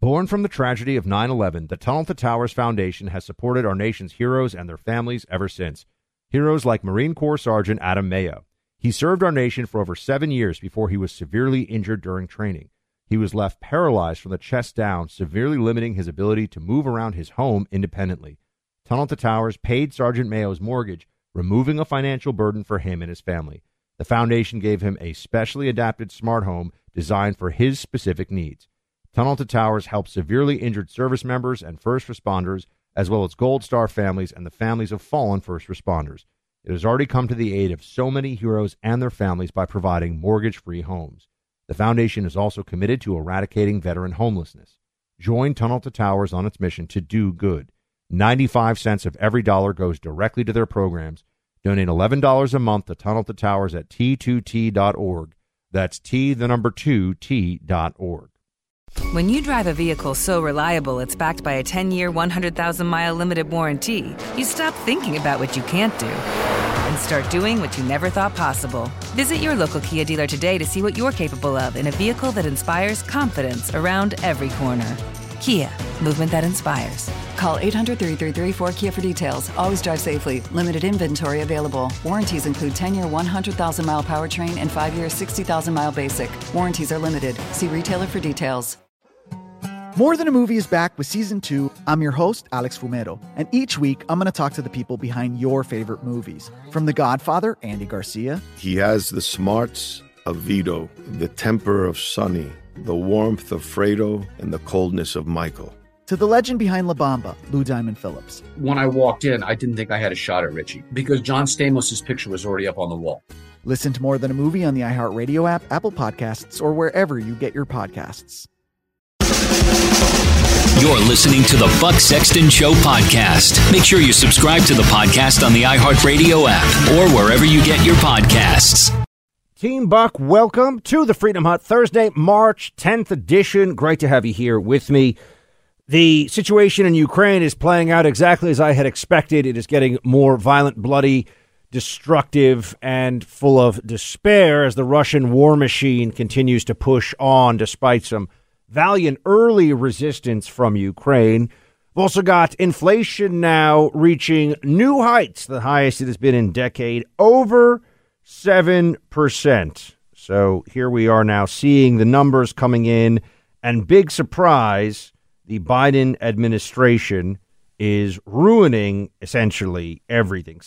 Born from the tragedy of 9/11, the Tunnel to Towers Foundation has supported our nation's heroes and their families ever since. Heroes like Marine Corps Sergeant Adam Mayo. He served our nation for over 7 years before he was severely injured during training. He was left paralyzed from the chest down, severely limiting his ability to move around his home independently. Tunnel to Towers paid Sergeant Mayo's mortgage, removing a financial burden for him and his family. The foundation gave him a specially adapted smart home designed for his specific needs. Tunnel to Towers helps severely injured service members and first responders, as well as Gold Star families and the families of fallen first responders. It has already come to the aid of so many heroes and their families by providing mortgage-free homes. The foundation is also committed to eradicating veteran homelessness. Join Tunnel to Towers on its mission to do good. 95 cents of every dollar goes directly to their programs. Donate $11 a month to Tunnel to Towers at T2T.org. That's T2T.org. When you drive a vehicle so reliable it's backed by a 10-year, 100,000-mile limited warranty, you stop thinking about what you can't do and start doing what you never thought possible. Visit your local Kia dealer today to see what you're capable of in a vehicle that inspires confidence around every corner. Kia, movement that inspires. Call 800-333-4KIA for details. Always drive safely. Limited inventory available. Warranties include 10-year, 100,000-mile powertrain and 5-year, 60,000-mile basic. Warranties are limited. See retailer for details. More Than a Movie is back with Season 2. I'm your host, Alex Fumero. And each week, I'm going to talk to the people behind your favorite movies. From The Godfather, Andy Garcia. He has the smarts of Vito, the temper of Sonny, the warmth of Fredo, and the coldness of Michael. To the legend behind La Bamba, Lou Diamond Phillips. When I walked in, I didn't think I had a shot at Richie because John Stamos' picture was already up on the wall. Listen to More Than a Movie on the iHeartRadio app, Apple Podcasts, or wherever you get your podcasts. You're listening to the Buck Sexton Show podcast. Make sure you subscribe to the podcast on the iHeartRadio app or wherever you get your podcasts. Team Buck, welcome to the Freedom Hut, Thursday, March 10th edition. Great to have you here with me. The situation in Ukraine is playing out exactly as I had expected. It is getting more violent, bloody, destructive, and full of despair as the Russian war machine continues to push on despite some valiant early resistance from Ukraine. We've also got inflation now reaching new heights, the highest it has been in a decade, over 7%. So here we are now seeing the numbers coming in, and big surprise, the Biden administration is ruining essentially everything.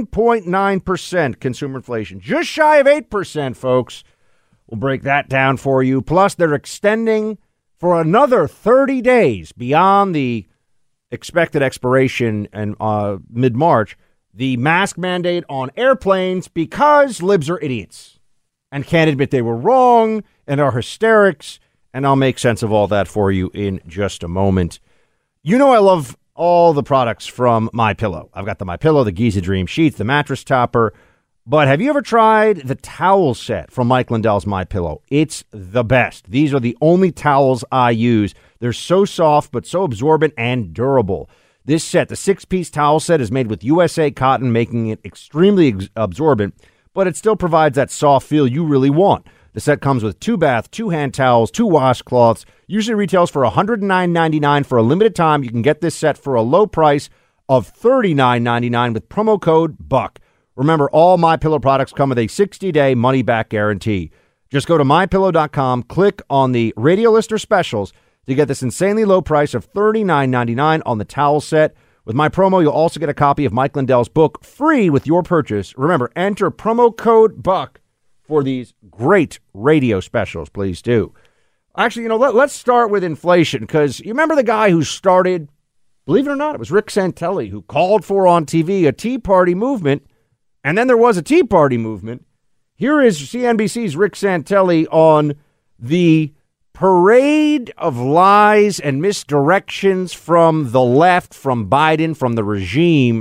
7.9% consumer inflation, just shy of 8%, folks. We'll break that down for you. Plus, they're extending for another 30 days beyond the expected expiration in mid-March, the mask mandate on airplanes because libs are idiots and can't admit they were wrong and are hysterics. And I'll make sense of all that for you in just a moment. You know I love all the products from MyPillow. I've got the MyPillow, the Giza Dream Sheets, the mattress topper. But have you ever tried the towel set from Mike Lindell's MyPillow? It's the best. These are the only towels I use. They're so soft but so absorbent and durable. This set, the 6-piece towel set, is made with USA cotton, making it extremely absorbent, but it still provides that soft feel you really want. The set comes with 2 bath, 2 hand towels, 2 washcloths. Usually retails for $109.99. For a limited time, you can get this set for a low price of $39.99 with promo code BUCK. Remember, all MyPillow products come with a 60-day money-back guarantee. Just go to MyPillow.com, click on the Radio Listener Specials to get this insanely low price of $39.99 on the towel set. With my promo, you'll also get a copy of Mike Lindell's book free with your purchase. Remember, enter promo code BUCK for these great radio specials. Please do. Actually, let's start with inflation, because you remember the guy who started, believe it or not, it was Rick Santelli, who called for on TV a Tea Party movement. And then there was a Tea Party movement. Here is CNBC's Rick Santelli on the parade of lies and misdirections from the left, from Biden, from the regime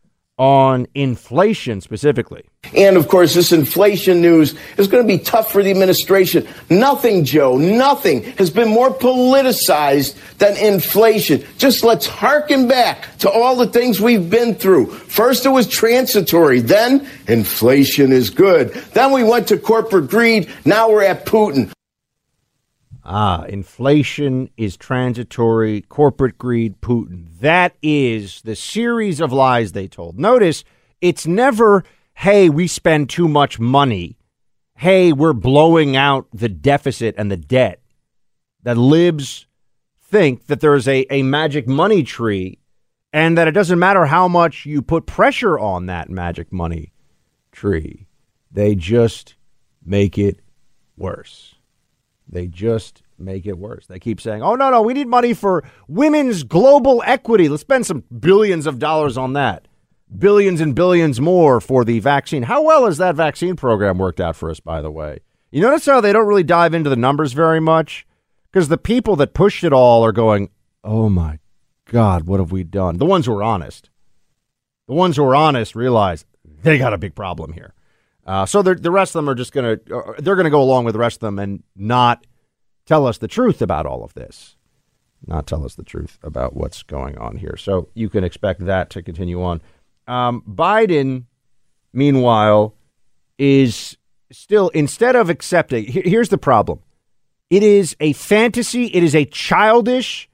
on inflation specifically. And, of course, this inflation news is going to be tough for the administration. Nothing, Joe, nothing has been more politicized than inflation. Just let's hearken back to all the things we've been through. First, it was transitory. Then, inflation is good. Then we went to corporate greed. Now we're at Putin. Inflation is transitory, corporate greed, Putin. That is the series of lies they told. Notice, it's never, hey, we spend too much money. Hey, we're blowing out the deficit and the debt. That libs think that there's a magic money tree and that it doesn't matter how much you put pressure on that magic money tree. They just make it worse. They just make it worse. They keep saying, oh, no, we need money for women's global equity. Let's spend some billions of dollars on that. Billions and billions more for the vaccine. How well has that vaccine program worked out for us, by the way? You notice how they don't really dive into the numbers very much? Because the people that pushed it all are going, oh, my God, what have we done? The ones who are honest. The ones who are honest realize they got a big problem here. So the rest of them are just they're going to go along with the rest of them and not tell us the truth about all of this. Not tell us the truth about what's going on here. So you can expect that to continue on. Biden, meanwhile, is still, instead of accepting, here's the problem. It is a fantasy. It is a childish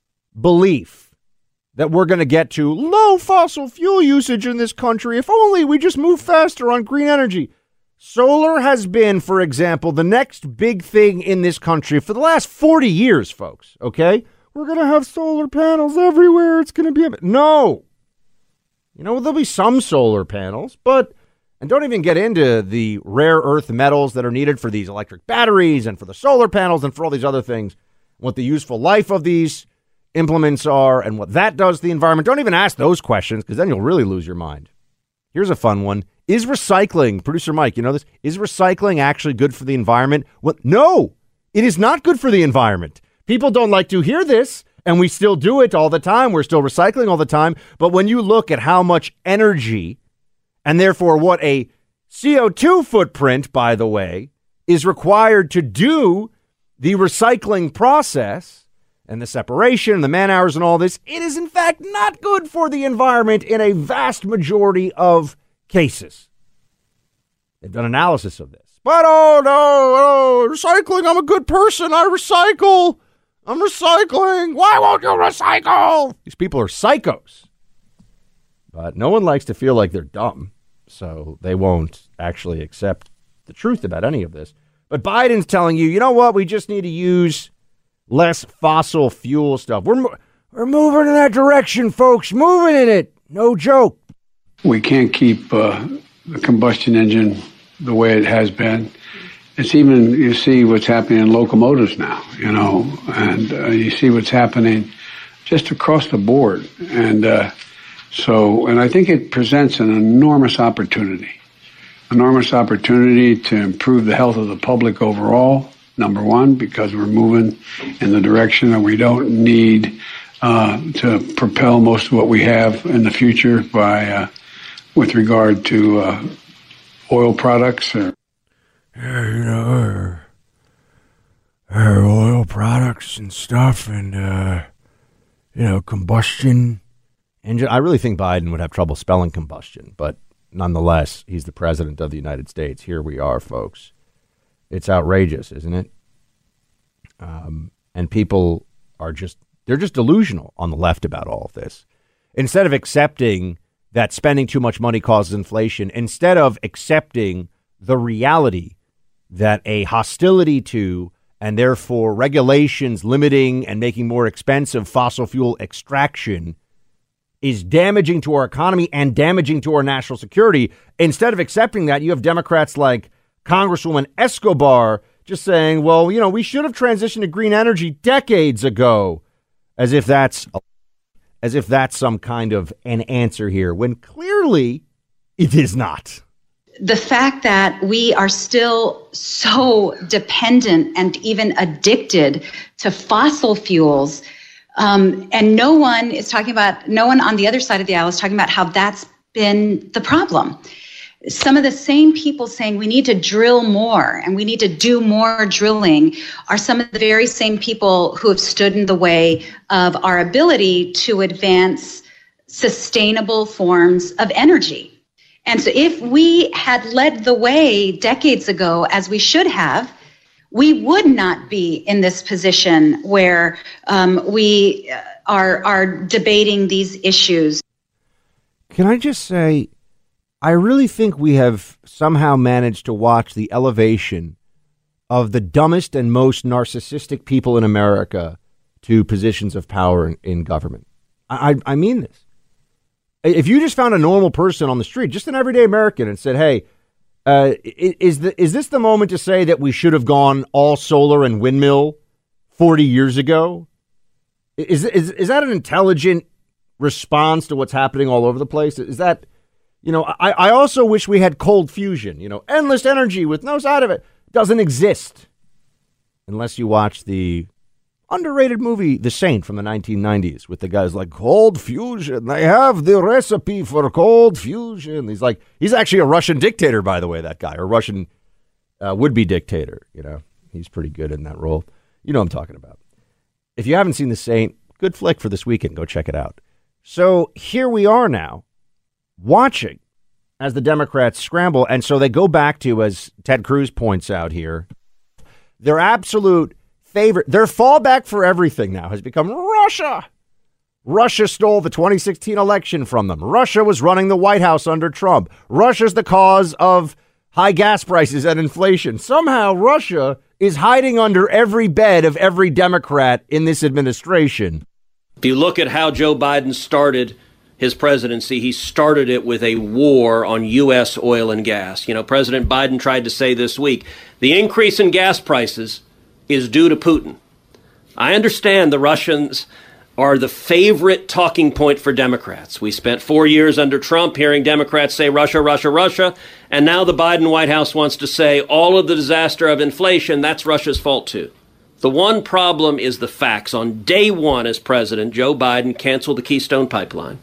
belief that we're going to get to low fossil fuel usage in this country if only we just move faster on green energy. Solar has been, for example, the next big thing in this country for the last 40 years, folks, okay? We're going to have solar panels everywhere. It's going to be... No. You know, there'll be some solar panels, but... And don't even get into the rare earth metals that are needed for these electric batteries and for the solar panels and for all these other things. What the useful life of these implements are and what that does to the environment. Don't even ask those questions because then you'll really lose your mind. Here's a fun one. Is recycling, producer Mike, you know this? Is recycling actually good for the environment? Well, no, it is not good for the environment. People don't like to hear this, and we still do it all the time. We're still recycling all the time. But when you look at how much energy and therefore what a CO2 footprint, by the way, is required to do the recycling process and the separation and the man hours and all this, it is in fact not good for the environment in a vast majority of cases. They've done analysis of this. But recycling, I'm a good person. I recycle. I'm recycling. Why won't you recycle? These people are psychos. But no one likes to feel like they're dumb, so they won't actually accept the truth about any of this. But Biden's telling you, you know what? We just need to use less fossil fuel stuff. We're moving in that direction, folks. Moving in it. No joke. We can't keep the combustion engine the way it has been. It's even, you see what's happening in locomotives now, you know, and you see what's happening just across the board. And and I think it presents an enormous opportunity to improve the health of the public overall. Number one, because we're moving in the direction that we don't need to propel most of what we have in the future by, with regard to oil products. Oil products and stuff and, combustion engine. I really think Biden would have trouble spelling combustion, but nonetheless, he's the president of the United States. Here we are, folks. It's outrageous, isn't it? And people are they're just delusional on the left about all of this. Instead of accepting that spending too much money causes inflation, instead of accepting the reality that a hostility to and therefore regulations limiting and making more expensive fossil fuel extraction is damaging to our economy and damaging to our national security, instead of accepting that, you have Democrats like Congresswoman Escobar just saying, well, we should have transitioned to green energy decades ago, as if that's some kind of an answer here, when clearly it is not. The fact that we are still so dependent and even addicted to fossil fuels, and no one on the other side of the aisle is talking about how that's been the problem. Some of the same people saying we need to drill more and we need to do more drilling are some of the very same people who have stood in the way of our ability to advance sustainable forms of energy. And so if we had led the way decades ago, as we should have, we would not be in this position where we are debating these issues. Can I just say, I really think we have somehow managed to watch the elevation of the dumbest and most narcissistic people in America to positions of power in government. I mean this. If you just found a normal person on the street, just an everyday American, and said, hey, is this the moment to say that we should have gone all solar and windmill 40 years ago? Is that an intelligent response to what's happening all over the place? Is that, I also wish we had cold fusion, endless energy with no side of it. Doesn't exist unless you watch the underrated movie The Saint from the 1990s with the guys like cold fusion. They have the recipe for cold fusion. He's actually a Russian dictator, by the way, that guy, or Russian would-be dictator. He's pretty good in that role. You know what I'm talking about. If you haven't seen The Saint, good flick for this weekend. Go check it out. So here we are now watching as the Democrats scramble. And so they go back to, as Ted Cruz points out here, their absolute favorite, their fallback for everything now has become Russia. Russia stole the 2016 election from them. Russia was running the White House under Trump. Russia's the cause of high gas prices and inflation. Somehow Russia is hiding under every bed of every Democrat in this administration. If you look at how Joe Biden started his presidency, he started it with a war on U.S. oil and gas. President Biden tried to say this week, the increase in gas prices is due to Putin. I understand the Russians are the favorite talking point for Democrats. We spent 4 years under Trump hearing Democrats say Russia, Russia, Russia, and now the Biden White House wants to say all of the disaster of inflation, that's Russia's fault too. The one problem is the facts. On day one as president, Joe Biden canceled the Keystone Pipeline.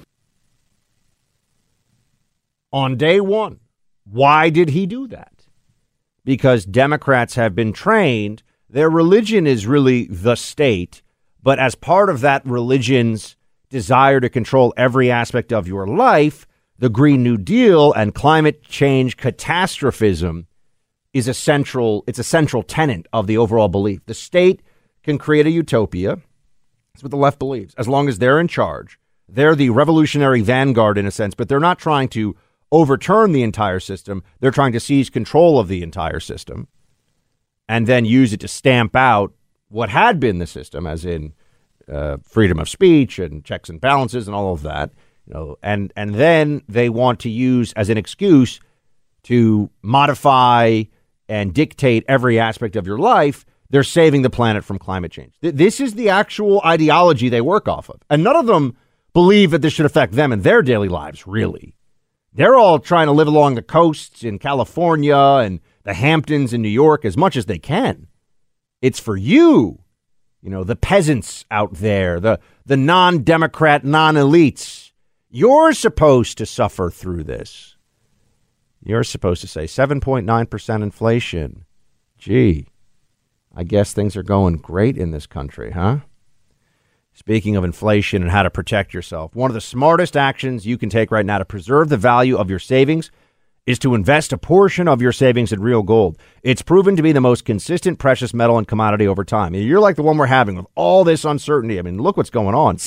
On day one. Why did he do that? Because Democrats have been trained. Their religion is really the state, but as part of that religion's desire to control every aspect of your life, the Green New Deal and climate change catastrophism is it's a central tenet of the overall belief. The state can create a utopia. That's what the left believes. As long as they're in charge, they're the revolutionary vanguard in a sense, but they're not trying to overturn the entire system. They're trying to seize control of the entire system and then use it to stamp out what had been the system, as in freedom of speech and checks and balances and all of that. And then they want to use as an excuse to modify and dictate every aspect of your life. They're saving the planet from climate change. This is the actual ideology they work off of. And none of them believe that this should affect them in their daily lives, really. They're all trying to live along the coasts in California and the Hamptons in New York as much as they can. It's for you, the peasants out there, the non-Democrat, non-elites. You're supposed to suffer through this. You're supposed to say 7.9% inflation. Gee, I guess things are going great in this country, huh? Speaking of inflation and how to protect yourself, one of the smartest actions you can take right now to preserve the value of your savings is to invest a portion of your savings in real gold. It's proven to be the most consistent precious metal and commodity over time. You're like the one we're having with all this uncertainty. I mean, look what's going on.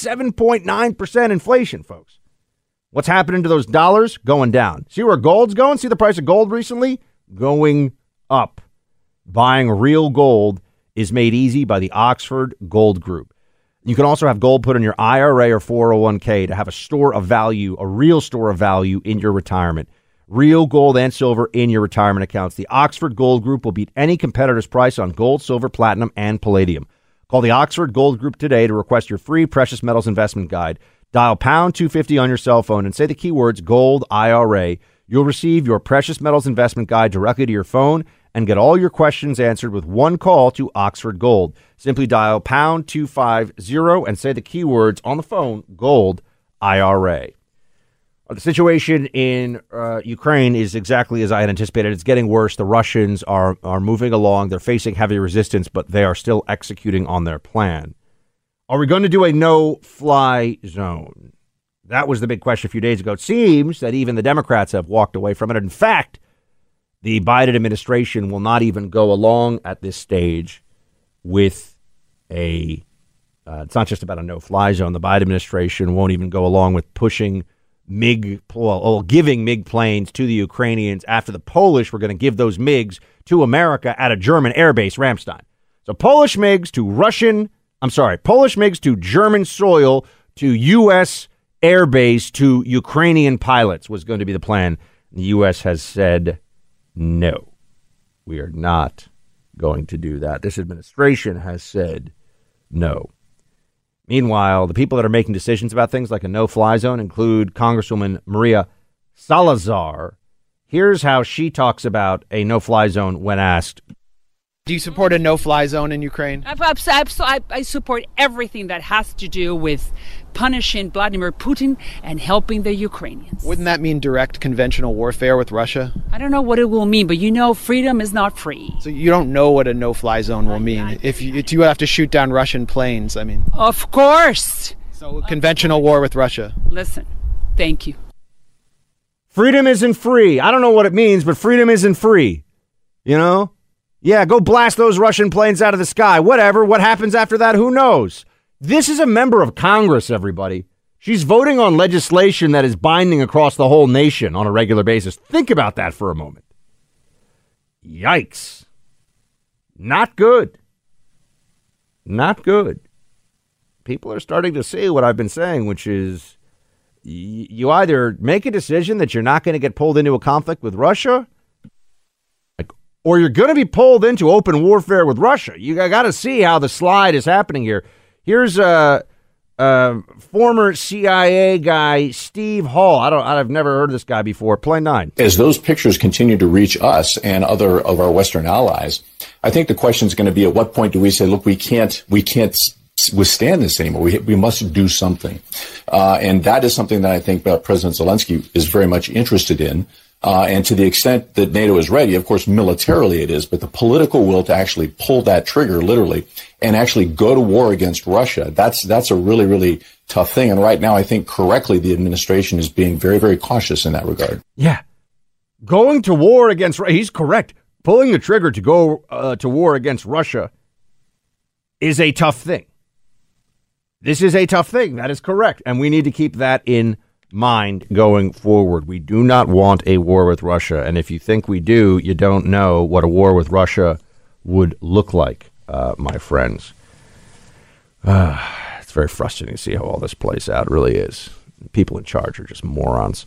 7.9% inflation, folks. What's happening to those dollars? Going down. See where gold's going? See the price of gold recently? Going up. Buying real gold is made easy by the Oxford Gold Group. You can also have gold put in your IRA or 401k to have a store of value, a real store of value in your retirement. Real gold and silver in your retirement accounts. The Oxford Gold Group will beat any competitor's price on gold, silver, platinum, and palladium. Call the Oxford Gold Group today to request your free precious metals investment guide. Dial pound 250 on your cell phone and say the keywords gold IRA. You'll receive your precious metals investment guide directly to your phone and get all your questions answered with one call to Oxford Gold. Simply dial pound 250 and say the keywords on the phone, gold IRA. The situation in Ukraine is exactly as I had anticipated. It's getting worse. The Russians are moving along. They're facing heavy resistance, but they are still executing on their plan. Are we going to do a no-fly zone? That was the big question a few days ago. It seems that even the Democrats have walked away from it. In fact, The Biden administration will not even go along at this stage with it's not just about a no-fly zone. The Biden administration won't even go along with pushing giving MiG planes to the Ukrainians after the Polish were going to give those MiGs to America at a German airbase, Ramstein. So Polish MiGs to German soil to U.S. airbase to Ukrainian pilots was going to be the plan. The U.S. has said, no, we are not going to do that. This administration has said no. Meanwhile, the people that are making decisions about things like a no-fly zone include Congresswoman Maria Salazar. Here's how she talks about a no-fly zone when asked. Do you support a no-fly zone in Ukraine? I support everything that has to do with punishing Vladimir Putin and helping the Ukrainians. Wouldn't that mean direct conventional warfare with Russia? I don't know what it will mean, but freedom is not free. So you don't know what a no-fly zone will mean. If you have to shoot down Russian planes, I mean. Of course. So conventional war with Russia. Listen, thank you. Freedom isn't free. I don't know what it means, but freedom isn't free. You know? Yeah, go blast those Russian planes out of the sky. Whatever. What happens after that? Who knows? This is a member of Congress, everybody. She's voting on legislation that is binding across the whole nation on a regular basis. Think about that for a moment. Yikes. Not good. Not good. People are starting to see what I've been saying, which is you either make a decision that you're not going to get pulled into a conflict with Russia, or you're going to be pulled into open warfare with Russia. You got to see how the slide is happening here. Here's a former CIA guy, Steve Hall. I've never heard of this guy before. Play 9. As those pictures continue to reach us and other of our Western allies, I think the question is going to be, at what point do we say, look, we can't withstand this anymore. We must do something. And that is something that I think President Zelensky is very much interested in. And to the extent that NATO is ready, of course, militarily it is, but the political will to actually pull that trigger, literally, and actually go to war against Russia, that's a really, really tough thing. And right now, I think correctly, the administration is being very, very cautious in that regard. Yeah. Going to war against, he's correct. Pulling the trigger to go to war against Russia is a tough thing. This is a tough thing. That is correct. And we need to keep that in mind going forward. We do not want a war with Russia. And if you think we do, you don't know what a war with Russia would look like, my friends. It's very frustrating to see how all this plays out. It really is. People in charge are just morons.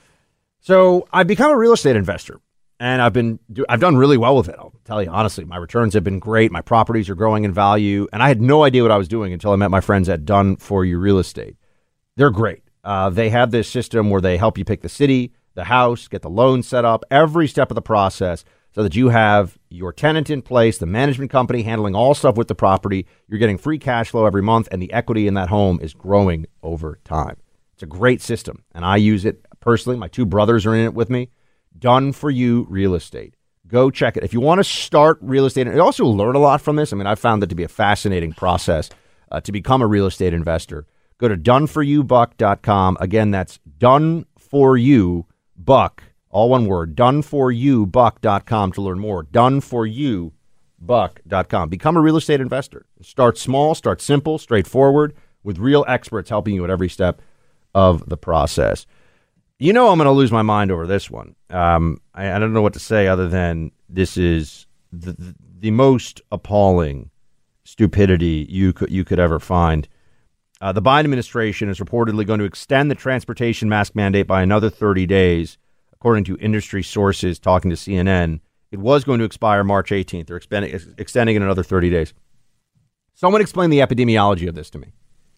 So I've become a real estate investor, and I've done really well with it. I'll tell you honestly, my returns have been great. My properties are growing in value, and I had no idea what I was doing until I met my friends at Done For You Real Estate. They're great. They have this system where they help you pick the city, the house, get the loan set up, every step of the process, so that you have your tenant in place, the management company handling all stuff with the property. You're getting free cash flow every month, and the equity in that home is growing over time. It's a great system, and I use it personally. My 2 brothers are in it with me. Done For You Real Estate. Go check it. If you want to start real estate, and also learn a lot from this. I mean, I found it to be a fascinating process to become a real estate investor. Go to doneforyoubuck.com. Again, that's doneforyoubuck, all one word, doneforyoubuck.com to learn more. Doneforyoubuck.com. Become a real estate investor. Start small, start simple, straightforward, with real experts helping you at every step of the process. You know I'm going to lose my mind over this one. I don't know what to say other than this is the most appalling stupidity you could ever find. The Biden administration is reportedly going to extend the transportation mask mandate by another 30 days, according to industry sources talking to CNN. It was going to expire March 18th. They're extending it another 30 days. Someone explain the epidemiology of this to me.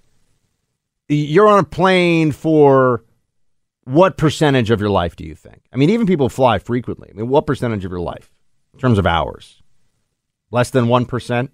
You're on a plane for what percentage of your life do you think? I mean, even people fly frequently. I mean, what percentage of your life in terms of hours? Less than 1%?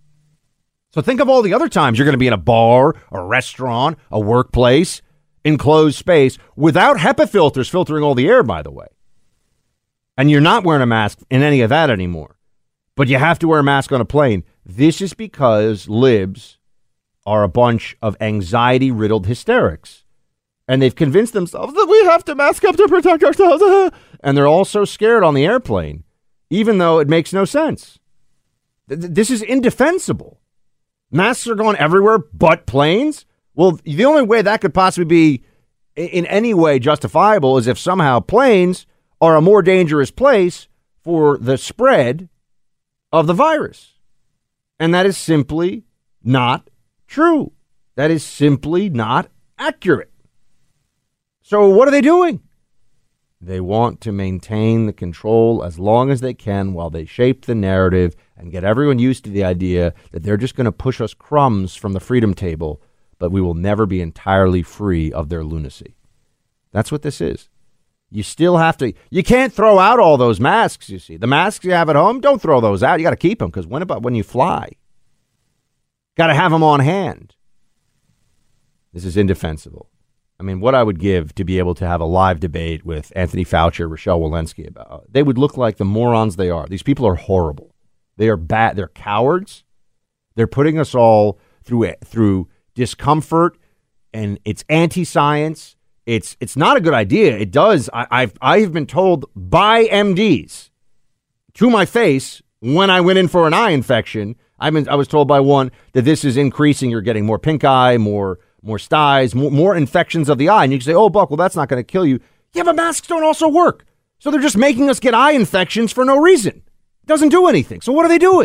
So think of all the other times you're going to be in a bar, a restaurant, a workplace, enclosed space without HEPA filters filtering all the air, by the way. And you're not wearing a mask in any of that anymore. But you have to wear a mask on a plane. This is because libs are a bunch of anxiety-riddled hysterics. And they've convinced themselves that we have to mask up to protect ourselves. And they're all so scared on the airplane, even though it makes no sense. This is indefensible. Masks are going everywhere but planes. Well, the only way that could possibly be in any way justifiable is if somehow planes are a more dangerous place for the spread of the virus. And that is simply not true. That is simply not accurate. So what are they doing? They want to maintain the control as long as they can while they shape the narrative and get everyone used to the idea that they're just going to push us crumbs from the freedom table, but we will never be entirely free of their lunacy. That's what this is. You still have to, you can't throw out all those masks, you see. The masks you have at home, don't throw those out. You got to keep them, because when you fly? Got to have them on hand. This is indefensible. I mean, what I would give to be able to have a live debate with Anthony Fauci or Rochelle Walensky about, they would look like the morons they are. These people are horrible. They are bad. They're cowards. They're putting us all through discomfort, and it's anti-science. It's not a good idea. It does. I have been told by MDs to my face when I went in for an eye infection. I was told by one that this is increasing. You're getting more pink eye, more styes, more infections of the eye. And you can say, oh, Buck, well, that's not going to kill you. Yeah, but masks don't also work. So they're just making us get eye infections for no reason. It doesn't do anything. So what are they doing?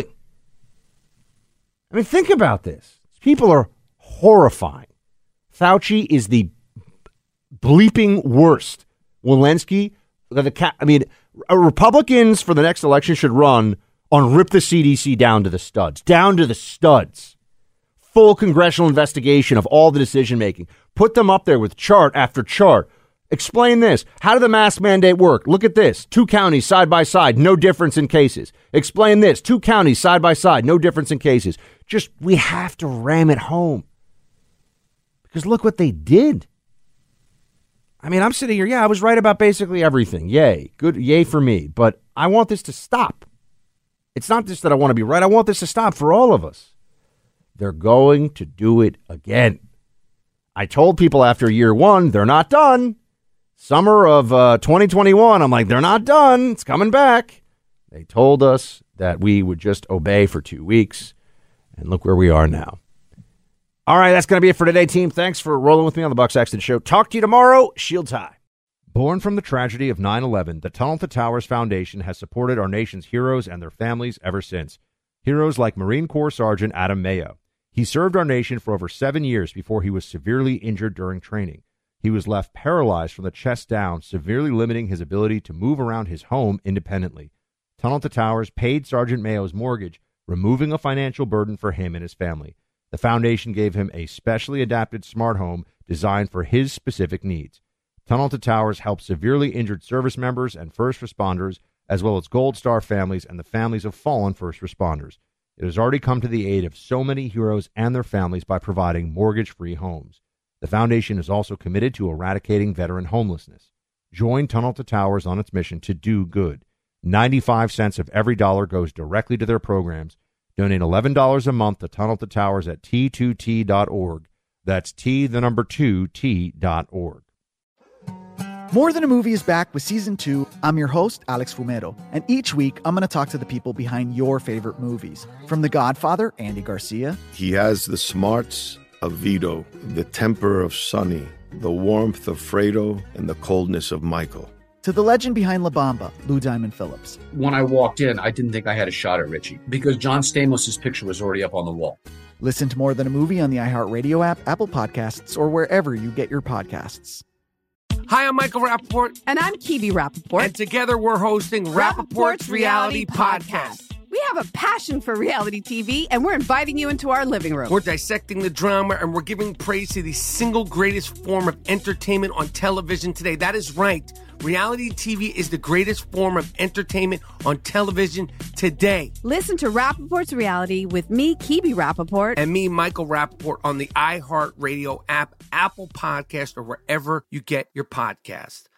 I mean, think about this. People are horrifying. Fauci is the bleeping worst. Walensky, Republicans for the next election should run on rip the CDC down to the studs. Full congressional investigation of all the decision making. Put them up there with chart after chart. Explain this. How did the mask mandate work? Look at this. 2 counties side by side, no difference in cases. Explain this. 2 counties side by side, no difference in cases. We have to ram it home. Because look what they did. I mean, I'm sitting here. Yeah, I was right about basically everything. Yay. Good. Yay for me. But I want this to stop. It's not just that I want to be right. I want this to stop for all of us. They're going to do it again. I told people after year 1, they're not done. Summer of 2021, I'm like, they're not done. It's coming back. They told us that we would just obey for 2 weeks. And look where we are now. All right, that's going to be it for today, team. Thanks for rolling with me on the Buck Sexton Show. Talk to you tomorrow. Shields high. Born from the tragedy of 9/11, the Tunnel to Towers Foundation has supported our nation's heroes and their families ever since. Heroes like Marine Corps Sergeant Adam Mayo. He served our nation for over 7 years before he was severely injured during training. He was left paralyzed from the chest down, severely limiting his ability to move around his home independently. Tunnel to Towers paid Sergeant Mayo's mortgage, removing a financial burden for him and his family. The foundation gave him a specially adapted smart home designed for his specific needs. Tunnel to Towers helps severely injured service members and first responders, as well as Gold Star families and the families of fallen first responders. It has already come to the aid of so many heroes and their families by providing mortgage-free homes. The foundation is also committed to eradicating veteran homelessness. Join Tunnel to Towers on its mission to do good. 95 cents of every dollar goes directly to their programs. Donate $11 a month to Tunnel to Towers at T2T.org. That's T2T.org. More Than a Movie is back with Season 2. I'm your host, Alex Fumero, and each week I'm going to talk to the people behind your favorite movies. From The Godfather, Andy Garcia. He has the smarts of Vito, the temper of Sonny, the warmth of Fredo, and the coldness of Michael. To the legend behind La Bamba, Lou Diamond Phillips. When I walked in, I didn't think I had a shot at Richie because John Stamos' picture was already up on the wall. Listen to More Than a Movie on the iHeartRadio app, Apple Podcasts, or wherever you get your podcasts. Hi, I'm Michael Rappaport. And I'm Kibi Rappaport. And together we're hosting Rappaport's Reality Podcast. We have a passion for reality TV, and we're inviting you into our living room. We're dissecting the drama, and we're giving praise to the single greatest form of entertainment on television today. That is right. Reality TV is the greatest form of entertainment on television today. Listen to Rappaport's Reality with me, Kibi Rappaport. And me, Michael Rappaport, on the iHeartRadio app, Apple Podcast, or wherever you get your podcast.